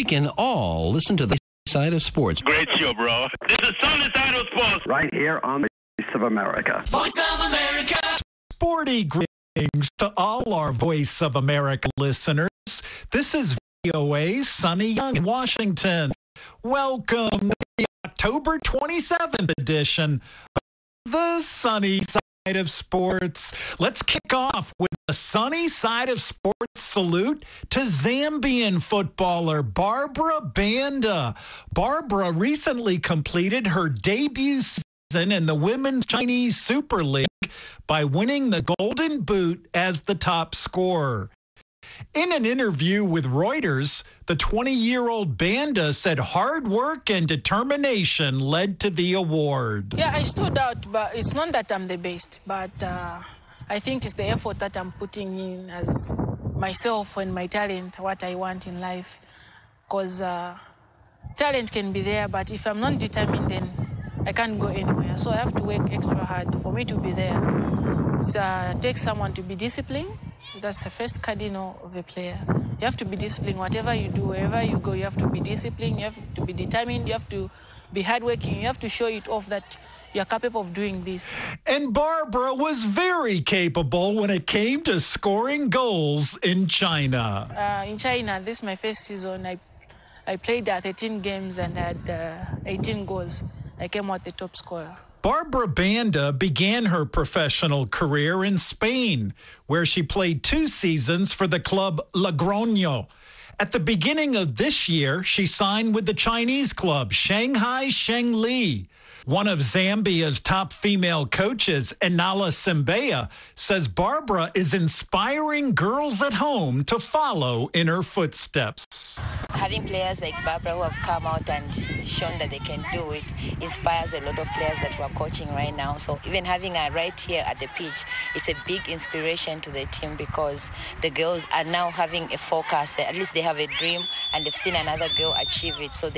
we can all listen to the side of sports. Great show, bro. This is Sunny Side of Sports. Right here on the Voice of America. Voice of America. Sporty greetings to all our Voice of America listeners. This is VOA's Sunny Young in Washington. Welcome to the October 27th edition of the Sunny Side of Sports. Let's kick off with the Sunny Side of Sports salute to Zambian footballer Barbara Banda. Barbara recently completed her debut season in the Women's Chinese Super League by winning the Golden Boot as the top scorer. In an interview with Reuters, the 20-year-old Banda said hard work and determination led to the award. Yeah, I stood out, but it's not that I'm the best, but I think it's the effort that I'm putting in as myself and my talent, what I want in life. Because talent can be there, but if I'm not determined, then I can't go anywhere. So I have to work extra hard for me to be there. It takes someone to be disciplined. That's the first cardinal of a player. You have to be disciplined. Whatever you do, wherever you go, you have to be disciplined. You have to be determined. You have to be hardworking. You have to show it off that you're capable of doing this. And Barbara was very capable when it came to scoring goals in China. In China, this is my first season. I played 13 games and had 18 goals. I came out the top scorer. Barbara Banda began her professional career in Spain, where she played 2 seasons for the club Logroño. At the beginning of this year, she signed with the Chinese club Shanghai Shengli. One of Zambia's top female coaches, Inala Simbea, says Barbara is inspiring girls at home to follow in her footsteps. Having players like Barbara who have come out and shown that they can do it inspires a lot of players that we're coaching right now. So even having her right here at the pitch is a big inspiration to the team because the girls are now having a focus. At least they have a dream and they've seen another girl achieve it. So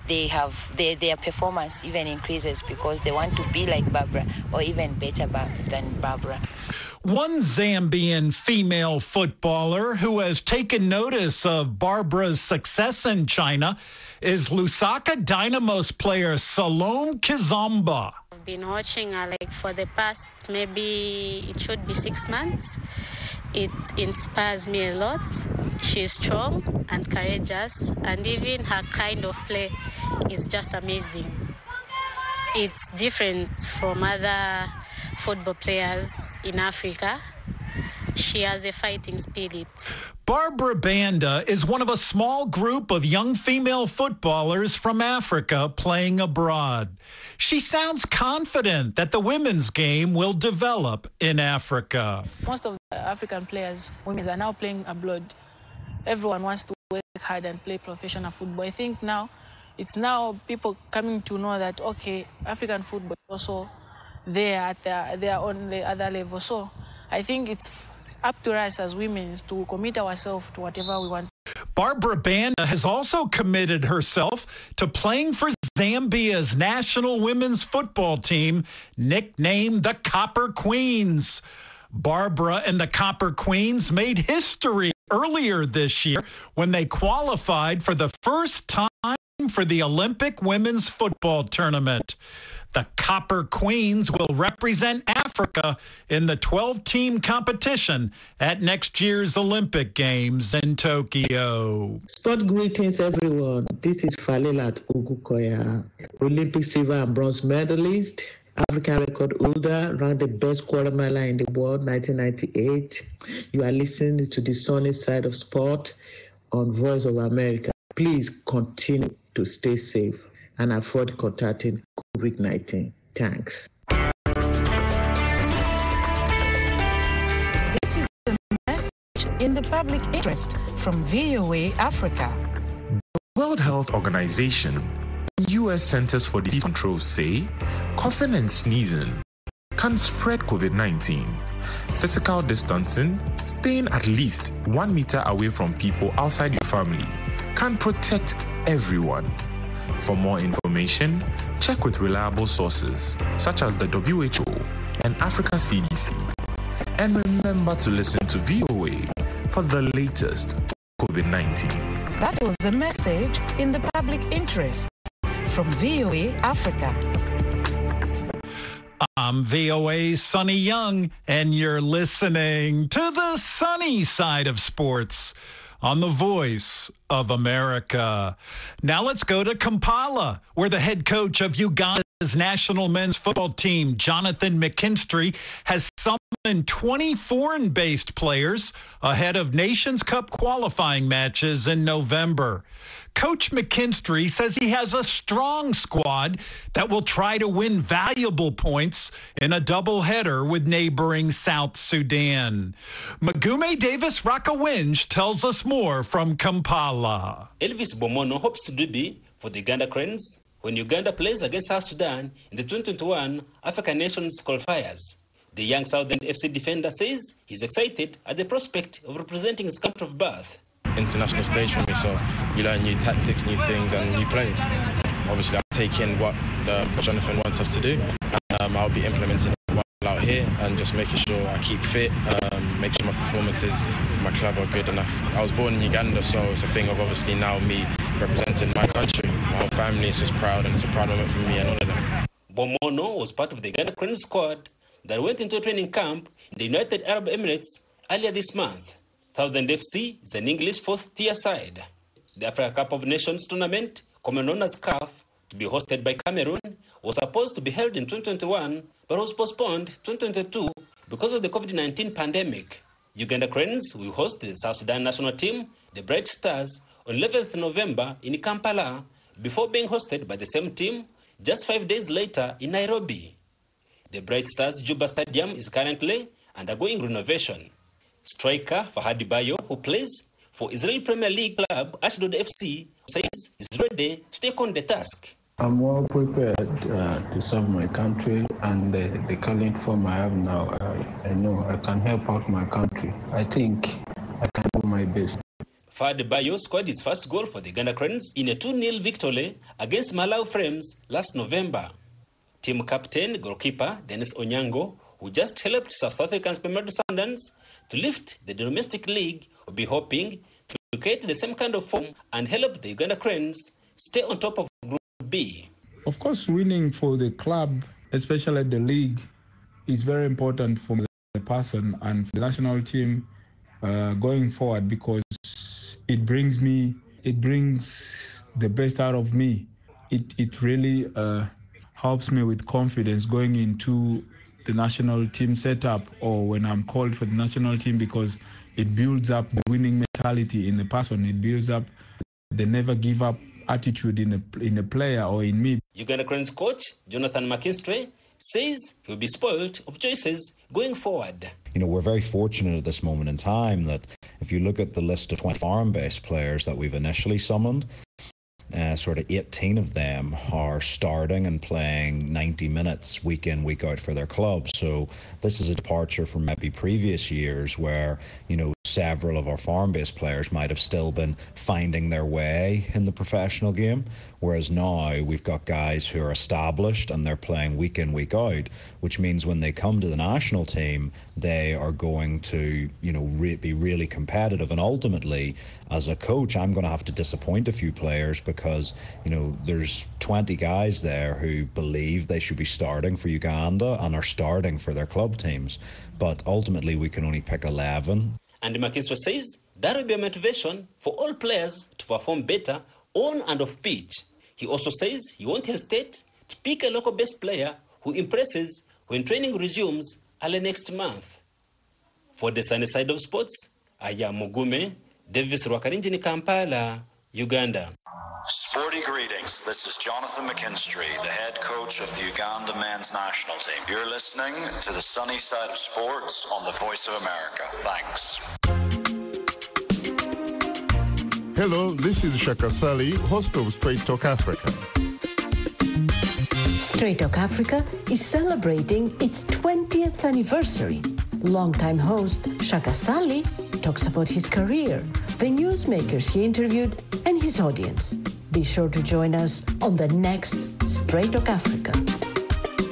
their performance even increases because they want to be like Barbara or even better than Barbara. One Zambian female footballer who has taken notice of Barbara's success in China is Lusaka Dynamos player Salome Kizomba. I've been watching her for the past, maybe it should be 6 months. It inspires me a lot. She's strong and courageous, and even her kind of play is just amazing. It's different from other football players in Africa. She has a fighting spirit. Barbara Banda is one of a small group of young female footballers from Africa playing abroad. She sounds confident that the women's game will develop in Africa. Most of the African players, women, are now playing abroad. Everyone wants to work hard and play professional football. I think it's now people coming to know that, okay, African football is also there they are on the other level. So I think it's up to us as women to commit ourselves to whatever we want. Barbara Banda has also committed herself to playing for Zambia's national women's football team, nicknamed the Copper Queens. Barbara and the Copper Queens made history earlier this year when they qualified for the first time for the Olympic women's football tournament. The Copper Queens will represent Africa in the 12-team competition at next year's Olympic Games in Tokyo. Sport greetings, everyone. This is Falilat Ogukoya, Olympic silver and bronze medalist, African record holder, ranked the best quarter miler in the world, 1998. You are listening to the Sunny Side of Sport on Voice of America. Please continue to stay safe and avoid contacting COVID-19. Thanks. This is a message in the public interest from VOA Africa. The World Health Organization and U.S. Centers for Disease Control say coughing and sneezing can spread COVID-19. Physical distancing, staying at least 1 meter away from people outside your family, can protect everyone. For more information, check with reliable sources such as the WHO and Africa CDC. And remember to listen to VOA for the latest COVID-19. That was a message in the public interest from VOA Africa. I'm VOA's Sonny Young, and you're listening to the sunny side of sports on the Voice of America. Now let's go to Kampala, where the head coach of Uganda's national men's football team, Jonathan McKinstry, has summoned 20 foreign-based players ahead of Nations Cup qualifying matches in November. Coach McKinstry says he has a strong squad that will try to win valuable points in a doubleheader with neighboring South Sudan. Magume Davis Rakawinj tells us more from Kampala. Elvis Bomono hopes to do B for the Uganda Cranes when Uganda plays against South Sudan in the 2021 African Nations qualifiers. The young Southern FC defender says he's excited at the prospect of representing his country of birth. International stage for me, so you learn new tactics, new things, and new plays. Obviously, I'll take in what Jonathan wants us to do. I'll be implementing it while out here and just making sure I keep fit, make sure my performances for my club are good enough. I was born in Uganda, so it's a thing of obviously now me representing my country. My whole family is just proud, and it's a proud moment for me and all of them. Bomono was part of the Uganda Cranes squad that went into a training camp in the United Arab Emirates earlier this month. Southern FC is an English fourth-tier side. The Africa Cup of Nations tournament, commonly known as CAF, to be hosted by Cameroon, was supposed to be held in 2021, but was postponed to 2022 because of the COVID-19 pandemic. Uganda Cranes will host the South Sudan national team, the Bright Stars, on 11th November in Kampala, before being hosted by the same team just 5 days later in Nairobi. The Bright Stars Juba Stadium is currently undergoing renovation. Striker Fahadi Bayo, who plays for Israeli Premier League club Ashdod FC, says he's ready to take on the task. I'm well prepared to serve my country, and the current form I have now, I know I can help out my country. I think I can do my best. Fahadi Bayo scored his first goal for the Uganda Cranes in a 2-0 victory against Malawi Frames last November. Team captain, goalkeeper Dennis Onyango, who just helped South Africans Mamelodi Sundowns to lift the domestic league, will be hoping to replicate the same kind of form and help the Uganda Cranes stay on top of Group B. Of course, winning for the club, especially the league, is very important for the person and for the national team going forward, because it brings the best out of me. It really helps me with confidence going into the national team setup or when I'm called for the national team, because it builds up the winning mentality in the person. It builds up the never give up attitude in a player or in me. Uganda Cranes coach Jonathan McKinstry says he'll be spoiled of choices going forward. You know, we're very fortunate at this moment in time that if you look at the list of 20 foreign-based players that we've initially summoned, sort of 18 of them are starting and playing 90 minutes week in, week out for their clubs. So this is a departure from maybe previous years where, you know, several of our foreign-based players might have still been finding their way in the professional game, whereas now we've got guys who are established and they're playing week in, week out, which means when they come to the national team, they are going to, you know, be really competitive. And ultimately, as a coach, I'm going to have to disappoint a few players because, you know, there's 20 guys there who believe they should be starting for Uganda and are starting for their club teams. But ultimately, we can only pick 11. And McKinstry says that will be a motivation for all players to perform better on and off pitch. He also says he won't hesitate to pick a local-based player who impresses when training resumes early next month. For the sunny side of sports, I am Mugume Davis Rwakarinji in Kampala, Uganda. Sporty greetings. This is Jonathan McKinstry, the head coach of the Uganda men's national team. You're listening to the sunny side of sports on the Voice of America. Thanks. Hello, this is Shaka Sali, host of Straight Talk Africa. Straight Talk Africa is celebrating its 20th anniversary. Longtime host Shaka Sali talks about his career, the newsmakers he interviewed, and his audience. Be sure to join us on the next Straight Talk Africa.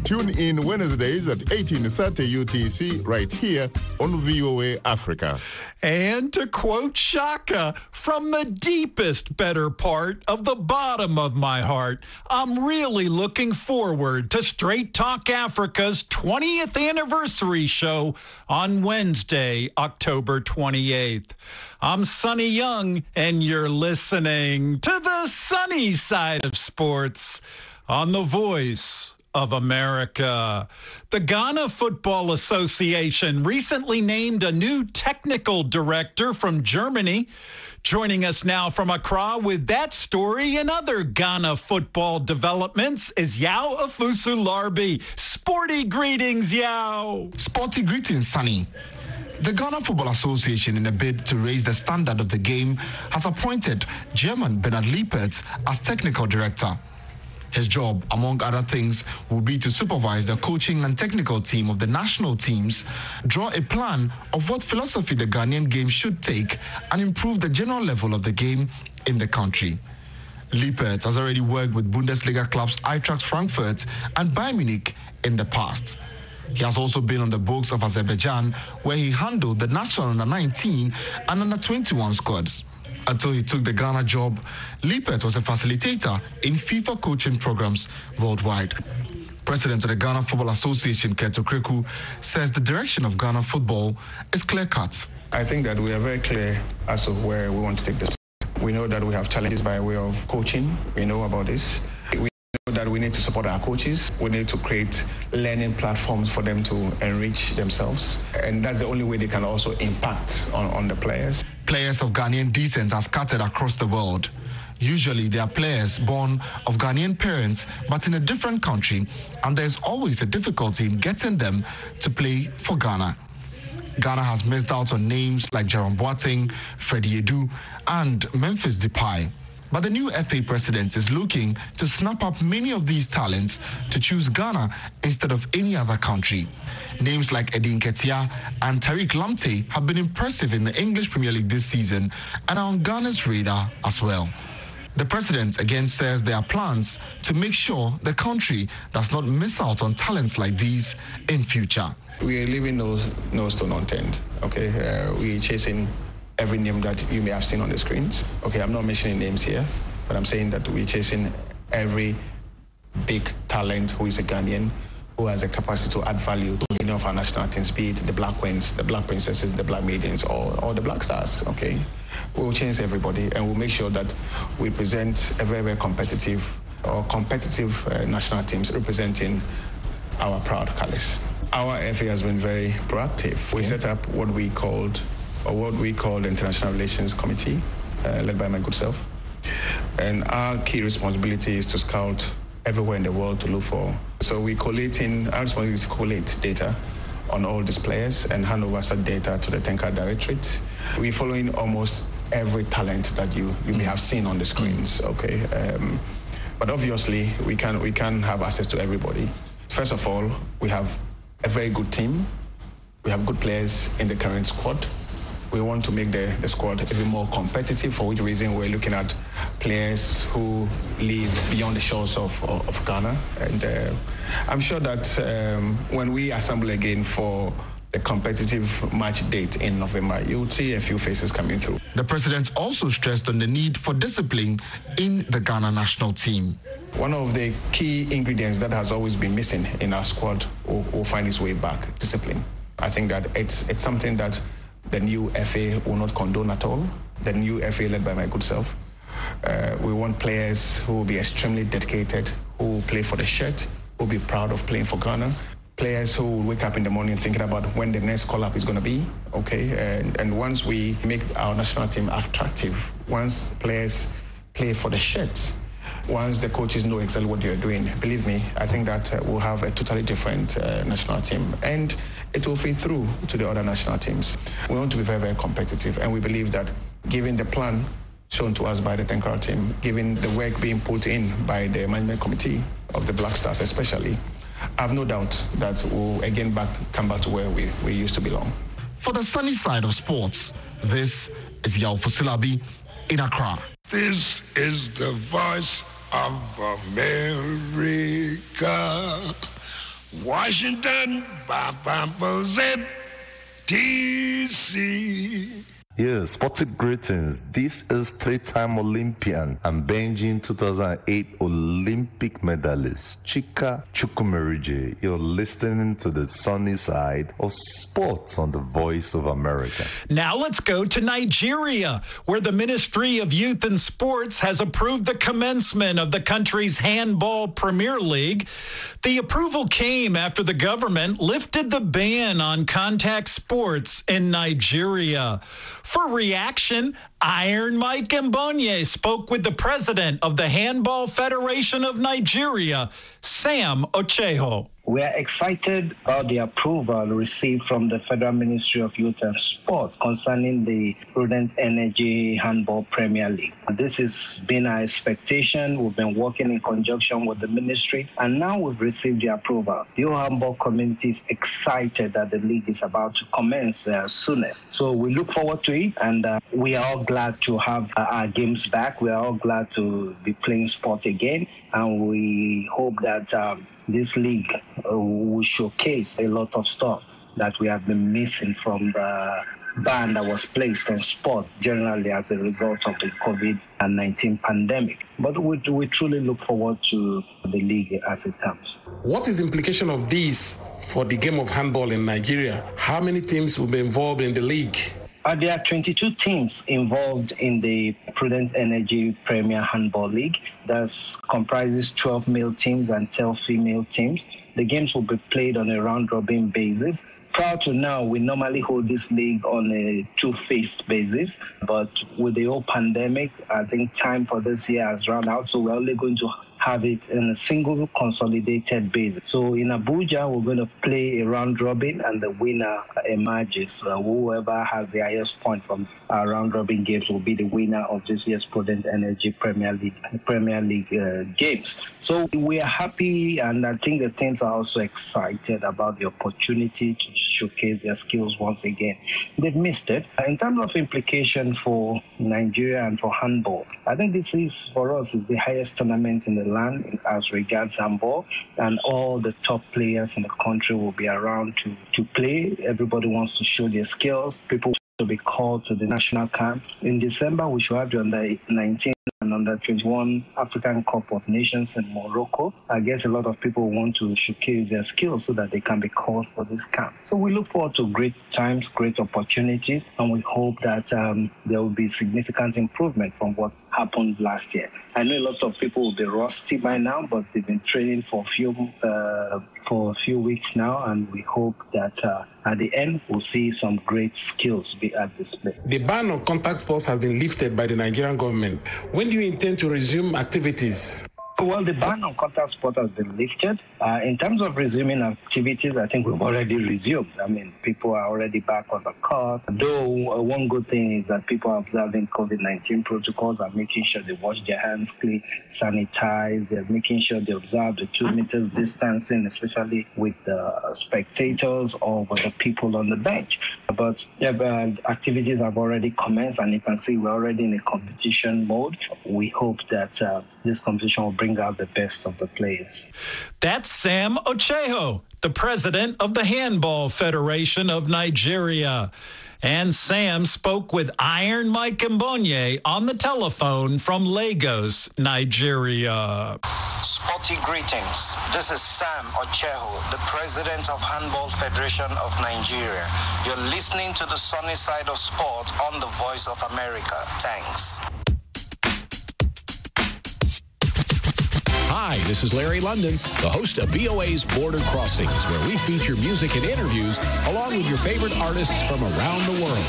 Tune in Wednesdays at 18:30 UTC right here on VOA Africa. And to quote Shaka, from the deepest better part of the bottom of my heart, I'm really looking forward to Straight Talk Africa's 20th anniversary show on Wednesday, October 28th. I'm Sonny Young, and you're listening to the sunny side of sports on the Voice of America. The Ghana Football Association recently named a new technical director from Germany. Joining us now from Accra with that story and other Ghana football developments is Yao Afusu-Larbi. Sporty greetings, Yao. Sporty greetings, Sonny. The Ghana Football Association, in a bid to raise the standard of the game, has appointed German Bernhard Liepertz as technical director. His job, among other things, will be to supervise the coaching and technical team of the national teams, draw a plan of what philosophy the Ghanaian game should take, and improve the general level of the game in the country. Liepertz has already worked with Bundesliga clubs Eintracht Frankfurt and Bayern Munich in the past. He has also been on the books of Azerbaijan, where he handled the national under-19 and under-21 squads. Until he took the Ghana job, Liepertz was a facilitator in FIFA coaching programs worldwide. President of the Ghana Football Association, Keto Kreku, says the direction of Ghana football is clear-cut. I think that we are very clear as to where we want to take this. We know that we have challenges by way of coaching. We know about this. We know that we need to support our coaches. We need to create learning platforms for them to enrich themselves. And that's the only way they can also impact on the players. Players of Ghanaian descent are scattered across the world. Usually they are players born of Ghanaian parents but in a different country, and there's always a difficulty in getting them to play for Ghana. Ghana has missed out on names like Jerome Boateng, Freddie Adu, and Memphis Depay. But the new FA president is looking to snap up many of these talents to choose Ghana instead of any other country. Names like Eddie Nketiah and Tariq Lamptey have been impressive in the English Premier League this season and are on Ghana's radar as well. The president again says there are plans to make sure the country does not miss out on talents like these in future. We are leaving no stone unturned, okay? We're chasing every name that you may have seen on the screens. Okay, I'm not mentioning names here, but I'm saying that we're chasing every big talent who is a Ghanaian, who has the capacity to add value to any of our national teams, be it the Black Queens, the Black Princesses, the Black Maidens, or the Black Stars, okay? We'll chase everybody, and we'll make sure that we present a very, very competitive national teams representing our proud colours. Our FA has been very proactive. We set up what we call the International Relations Committee, led by my good self. And our key responsibility is to scout everywhere in the world to look for. So our responsibility is to collate data on all these players and hand over such data to the Technical Directorate. We're following almost every talent that you may have seen on the screens, okay? But obviously, we can have access to everybody. First of all, we have a very good team. We have good players in the current squad. We want to make the squad even more competitive, for which reason we're looking at players who live beyond the shores of Ghana. And I'm sure that when we assemble again for the competitive match date in November, you'll see a few faces coming through. The president also stressed on the need for discipline in the Ghana national team. One of the key ingredients that has always been missing in our squad will find its way back: discipline. I think that it's something that the new FA will not condone at all. The new FA, led by my good self, we want players who will be extremely dedicated, who will play for the shirt, who will be proud of playing for Ghana. Players who will wake up in the morning thinking about when the next call-up is going to be, okay? And once we make our national team attractive, once players play for the shirts, once the coaches know exactly what they're doing, believe me, I think that we'll have a totally different national team. And it will feed through to the other national teams. We want to be very, very competitive, and we believe that given the plan shown to us by the technical team, given the work being put in by the management committee of the Black Stars especially, I have no doubt that we'll again come back to where we used to belong. For the sunny side of sports, this is Yao Afusu-Larbi in Accra. This is the Voice of America. Washington, DC. Yes, sporting greetings. This is three-time Olympian and Beijing 2008 Olympic medalist Chika Chukwumerije. You're listening to the sunny side of sports on the Voice of America. Now let's go to Nigeria, where the Ministry of Youth and Sports has approved the commencement of the country's Handball Premier League. The approval came after the government lifted the ban on contact sports in Nigeria. For reaction, Iron Mike Mbonye spoke with the president of the Handball Federation of Nigeria, Sam Ocheho. We are excited about the approval received from the Federal Ministry of Youth and Sport concerning the Prudent Energy Handball Premier League. This has been our expectation. We've been working in conjunction with the ministry, and now we've received the approval. The whole handball community is excited that the league is about to commence soonest. So we look forward to it, and we are all glad to have our games back. We are all glad to be playing sport again, and we hope that this league will showcase a lot of stuff that we have been missing from the ban that was placed on sport generally as a result of the COVID-19 pandemic. But we truly look forward to the league as it comes. What is the implication of this for the game of handball in Nigeria? How many teams will be involved in the league? There are 22 teams involved in the Prudent Energy Premier Handball League. That comprises 12 male teams and 12 female teams. The games will be played on a round-robin basis. Prior to now, we normally hold this league on a two-phased basis, but with the whole pandemic, I think time for this year has run out, so we're only going to have it in a single consolidated basis. So in Abuja, we're going to play a round robin, and the winner emerges. Whoever has the highest point from our round robin games will be the winner of this year's Prudent Energy Premier League games. So we are happy, and I think the teams are also excited about the opportunity to showcase their skills once again. They've missed it. In terms of implication for Nigeria and for handball, I think this is, for us, is the highest tournament in the land as regards handball, and all the top players in the country will be around to play. Everybody wants to show their skills. People to be called to the national camp. In December, we should have the under-19 and under-21 African Cup of Nations in Morocco. I guess a lot of people want to showcase their skills so that they can be called for this camp. So we look forward to great times, great opportunities, and we hope that there will be significant improvement from what happened last year. I know a lot of people will be rusty by now, but they've been training for a few weeks now, and we hope that at the end we'll see some great skills be at display. The ban on contact sports has been lifted by the Nigerian government. When do you intend to resume activities? Well, the ban on contact sport has been lifted. In terms of resuming activities, I think we've already resumed. I mean, people are already back on the court. Though one good thing is that people are observing COVID-19 protocols and making sure they wash their hands clean, sanitize. They're making sure they observe the 2 meters distancing, especially with the spectators or with the people on the bench. But activities have already commenced, and you can see we're already in a competition mode. We hope that this competition will bring out the best of the players. That's Sam Ocheho, the president of the Handball Federation of Nigeria. And Sam spoke with Iron Mike Mbonye on the telephone from Lagos, Nigeria. Sporty greetings. This is Sam Ocheho, the president of Handball Federation of Nigeria. You're listening to the sunny side of sport on the Voice of America. Thanks. Hi, this is Larry London, the host of VOA's Border Crossings, where we feature music and interviews along with your favorite artists from around the world.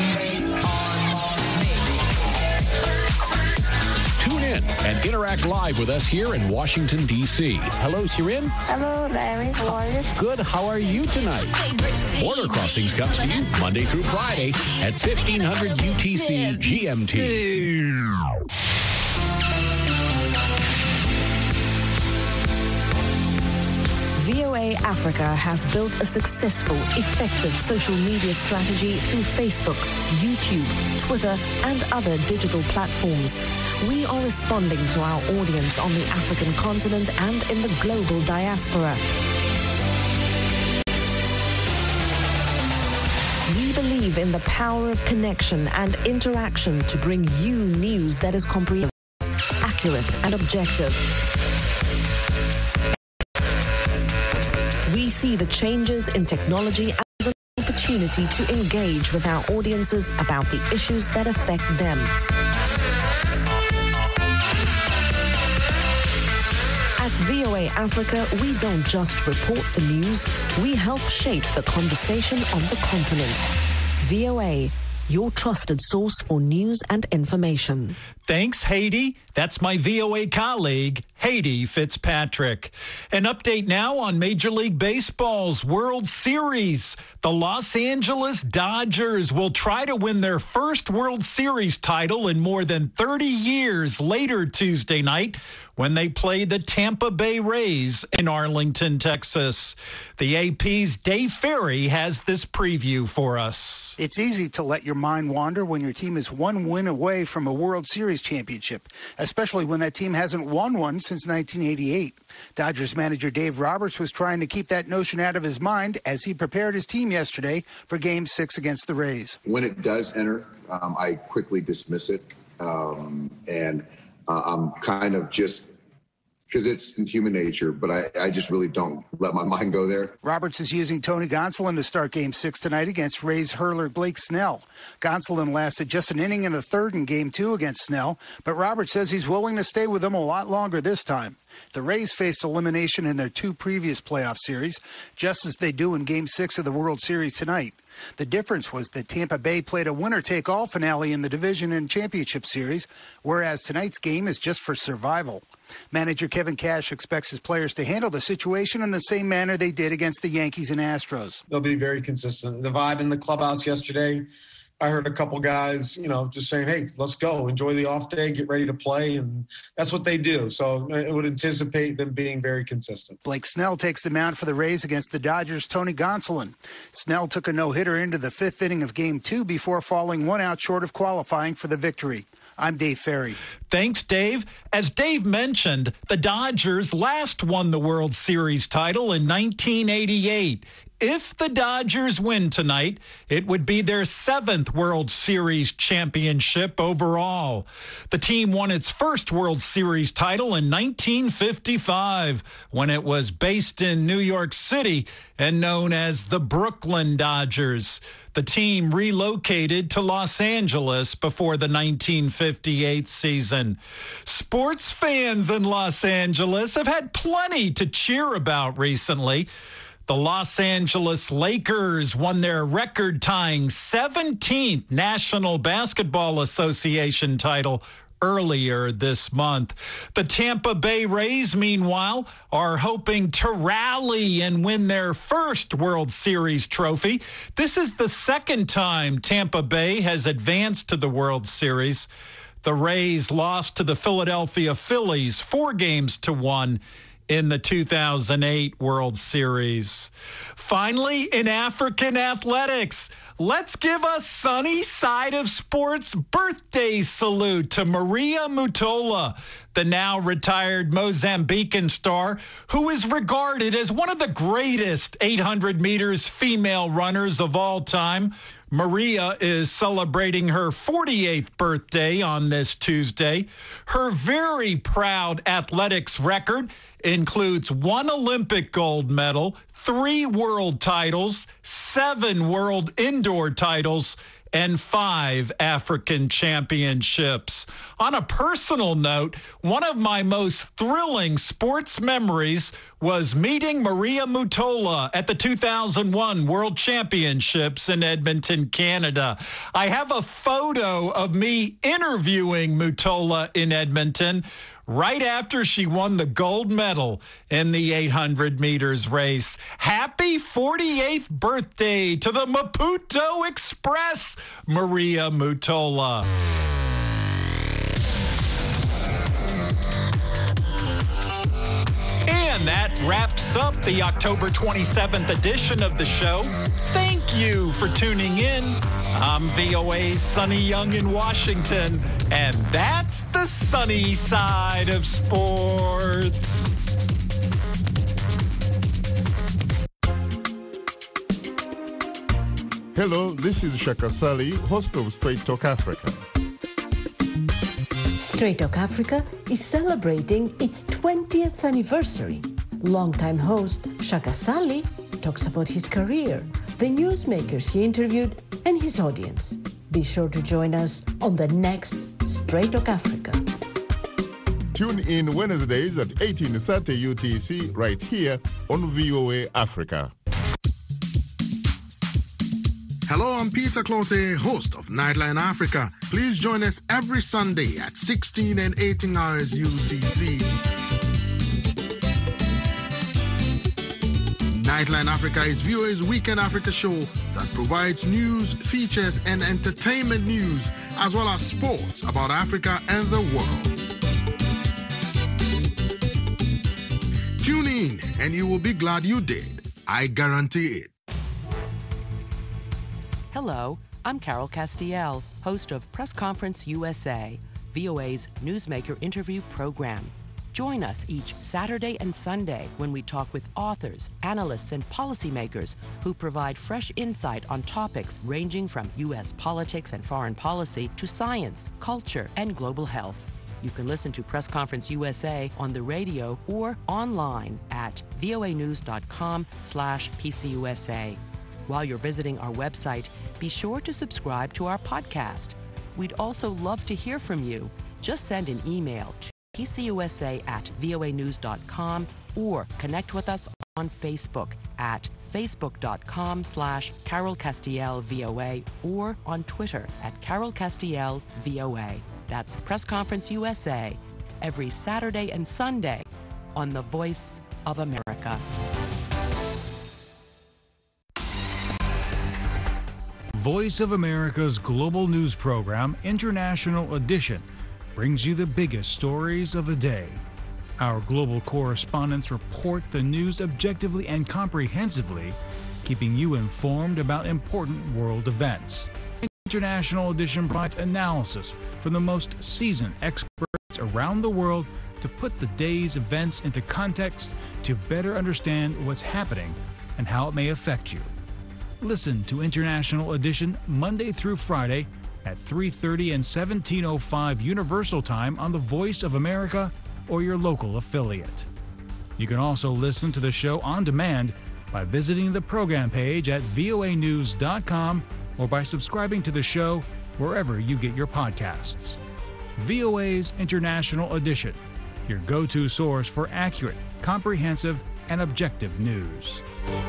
Tune in and interact live with us here in Washington, D.C. Hello, Shirin. Hello, Larry. How are you? Good. How are you tonight? Border Crossings comes to you Monday through Friday at 1500 UTC GMT. VOA Africa has built a successful, effective social media strategy through Facebook, YouTube, Twitter, and other digital platforms. We are responding to our audience on the African continent and in the global diaspora. believe in the power of connection and interaction to bring you news that is comprehensive, accurate, and objective. We see the changes in technology as an opportunity to engage with our audiences about the issues that affect them. At VOA Africa, we don't just report the news, we help shape the conversation on the continent. VOA, your trusted source for news and information. Thanks, Haiti. That's my VOA colleague, Haiti Fitzpatrick. An update now on Major League Baseball's World Series. The Los Angeles Dodgers will try to win their first World Series title in more than 30 years later Tuesday night when they play the Tampa Bay Rays in Arlington, Texas. The AP's Dave Ferry has this preview for us. It's easy to let your mind wander when your team is one win away from a World Series championship, especially when that team hasn't won one since 1988. Dodgers manager Dave Roberts was trying to keep that notion out of his mind as he prepared his team yesterday for Game 6 against the Rays. When it does enter, I quickly dismiss it, and I'm kind of just, because it's human nature, but I just really don't let my mind go there. Roberts is using Tony Gonsolin to start Game 6 tonight against Rays hurler Blake Snell. Gonsolin lasted just an inning and a third in Game 2 against Snell, but Roberts says he's willing to stay with him a lot longer this time. The Rays faced elimination in their two previous playoff series, just as they do in Game 6 of the World Series tonight. The difference was that Tampa Bay played a winner-take-all finale in the division and championship series, whereas tonight's game is just for survival. Manager Kevin Cash expects his players to handle the situation in the same manner they did against the Yankees and Astros. They'll be very consistent. The vibe in the clubhouse yesterday, I heard a couple guys, just saying, hey, let's go, enjoy the off day, get ready to play, and that's what they do. So I would anticipate them being very consistent. Blake Snell takes the mound for the Rays against the Dodgers' Tony Gonsolin. Snell took a no-hitter into the fifth inning of Game 2 before falling one out short of qualifying for the victory. I'm Dave Ferry. Thanks, Dave. As Dave mentioned, the Dodgers last won the World Series title in 1988. If the Dodgers win tonight, it would be their 7th World Series championship overall. The team won its first World Series title in 1955 when it was based in New York City and known as the Brooklyn Dodgers. The team relocated to Los Angeles before the 1958 season. Sports fans in Los Angeles have had plenty to cheer about recently. The Los Angeles Lakers won their record-tying 17th National Basketball Association title earlier this month. The Tampa Bay Rays, meanwhile, are hoping to rally and win their first World Series trophy. This is the second time Tampa Bay has advanced to the World Series. The Rays lost to the Philadelphia Phillies 4-1 in the 2008 World Series. Finally, in African athletics, let's give a sunny side of sports birthday salute to Maria Mutola, the now retired Mozambican star who is regarded as one of the greatest 800 meters female runners of all time. Maria is celebrating her 48th birthday on this Tuesday. Her very proud athletics record includes 1 Olympic gold medal, 3 world titles, 7 world indoor titles, and 5 African championships. On a personal note, one of my most thrilling sports memories was meeting Maria Mutola at the 2001 World Championships in Edmonton, Canada. I have a photo of me interviewing Mutola in Edmonton right after she won the gold medal in the 800 meters race. Happy 48th birthday to the Maputo Express, Maria Mutola. And that wraps up the October 27th edition of the show. Thank you for tuning in. I'm VOA's Sonny Young in Washington, and that's the sunny side of sports. Hello, this is Shaka Sali, host of Straight Talk Africa. Straight Talk Africa is celebrating its 20th anniversary. Longtime host Shaka Sali talks about his career, the newsmakers he interviewed, and his audience. Be sure to join us on the next Straight Talk Africa. Tune in Wednesdays at 18:30 UTC right here on VOA Africa. Hello, I'm Peter Clote, host of Nightline Africa. Please join us every Sunday at 16 and 18 hours UTC. Nightline Africa is VOA's Weekend Africa show that provides news, features, and entertainment news, as well as sports about Africa and the world. Tune in, and you will be glad you did. I guarantee it. Hello, I'm Carol Castiel, host of Press Conference USA, VOA's newsmaker interview program. Join us each Saturday and Sunday when we talk with authors, analysts, and policymakers who provide fresh insight on topics ranging from U.S. politics and foreign policy to science, culture, and global health. You can listen to Press Conference USA on the radio or online at voanews.com/PCUSA. While you're visiting our website, be sure to subscribe to our podcast. We'd also love to hear from you. Just send an email to pcusa@voanews.com or connect with us on Facebook at facebook.com/CarolCastielVOA or on Twitter at CarolCastielVOA. That's Press Conference USA every Saturday and Sunday on the Voice of America. Voice of America's global news program, International Edition, brings you the biggest stories of the day. Our global correspondents report the news objectively and comprehensively, keeping you informed about important world events. International Edition provides analysis from the most seasoned experts around the world to put the day's events into context to better understand what's happening and how it may affect you. Listen to International Edition Monday through Friday at 3:30 and 17:05 Universal Time on the Voice of America or your local affiliate. You can also listen to the show on demand by visiting the program page at voanews.com or by subscribing to the show wherever you get your podcasts. VOA's International Edition, your go-to source for accurate, comprehensive, and objective news.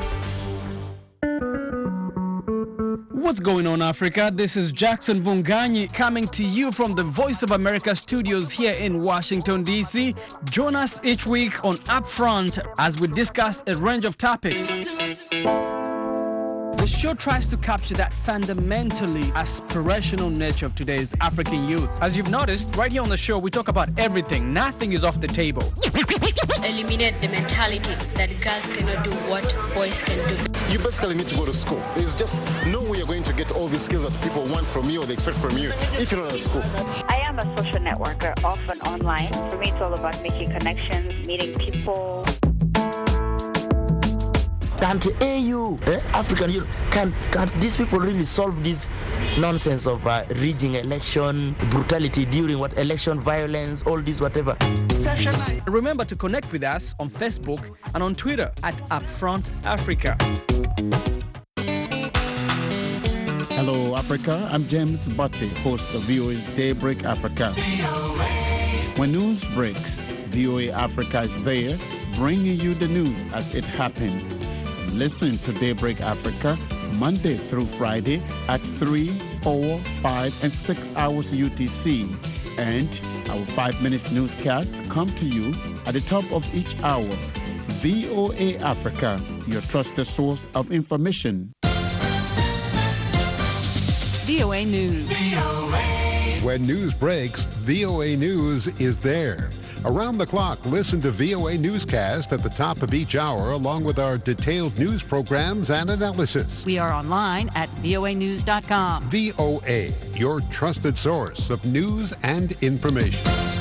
What's going on, Africa? This is Jackson Vunganyi coming to you from the Voice of America studios here in Washington, D.C. Join us each week on Upfront as we discuss a range of topics. The show tries to capture that fundamentally aspirational nature of today's African youth. As you've noticed, right here on the show, we talk about everything. Nothing is off the table. Eliminate the mentality that girls cannot do what boys can do. You basically need to go to school. There's just no way you're going to get all the skills that people want from you or they expect from you if you're not at school. I am a social networker, often online. For me, it's all about making connections, meeting people. Can't AU, African Union, can these people really solve this nonsense of rigging election, brutality during election violence, all this whatever? Remember to connect with us on Facebook and on Twitter at Upfront Africa. Hello, Africa. I'm James Butte, host of VOA's Daybreak Africa. When news breaks, VOA Africa is there, bringing you the news as it happens. Listen to Daybreak Africa Monday through Friday at 3, 4, 5, and 6 hours UTC. And our 5 minutes newscast come to you at the top of each hour. VOA Africa, your trusted source of information. VOA News. When news breaks, VOA News is there. Around the clock, listen to VOA Newscast at the top of each hour, along with our detailed news programs and analysis. We are online at voanews.com. VOA, your trusted source of news and information.